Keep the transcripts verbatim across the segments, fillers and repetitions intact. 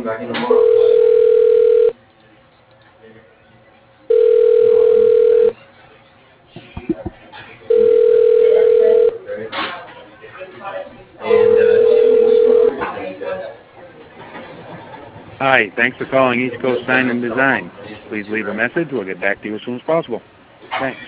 Hi, thanks for calling East Coast Sign and Design. Please leave a message. We'll get back to you as soon as possible. Thanks.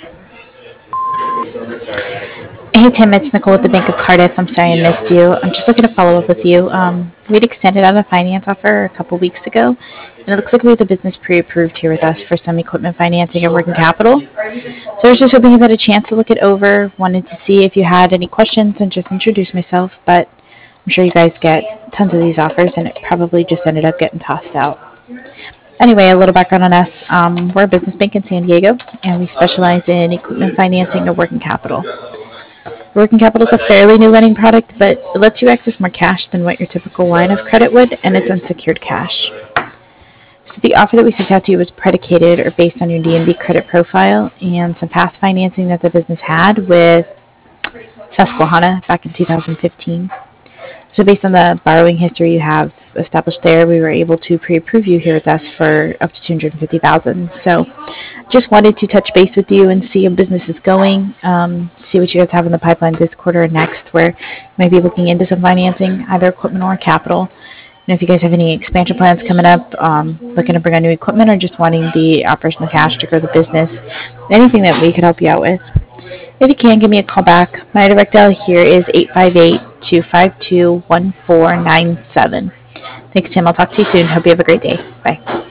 Hey Tim, it's Nicole with the Bank of Cardiff. I'm sorry I missed you. I'm just looking to follow up with you. Um, we'd extended out a finance offer a couple weeks ago, and it looks like we have the business pre-approved here with us for some equipment financing and working capital. So I was just hoping you've had a chance to look it over. Wanted to see if you had any questions and just introduce myself, but I'm sure you guys get tons of these offers, and it probably just ended up getting tossed out. Anyway, a little background on us. Um, we're a business bank in San Diego, and we specialize in equipment financing and working capital. Working capital is a fairly new lending product, but it lets you access more cash than what your typical line of credit would, and it's unsecured cash. So the offer that we sent out to you was predicated or based on your D N B credit profile and some past financing that the business had with Susquehanna back in two thousand fifteen. So based on the borrowing history you have established there, we were able to pre-approve you here with us for up to two hundred fifty thousand dollars. So just wanted to touch base with you and see how business is going, um, see what you guys have in the pipeline this quarter or next, where you might be looking into some financing, either equipment or capital. And if you guys have any expansion plans coming up, um, looking to bring on new equipment, or just wanting the operational cash to grow the business, anything that we could help you out with. If you can, give me a call back. My direct dial here is eight five eight, two five two, one four nine seven. Thanks, Tim. I'll talk to you soon. Hope you have a great day. Bye.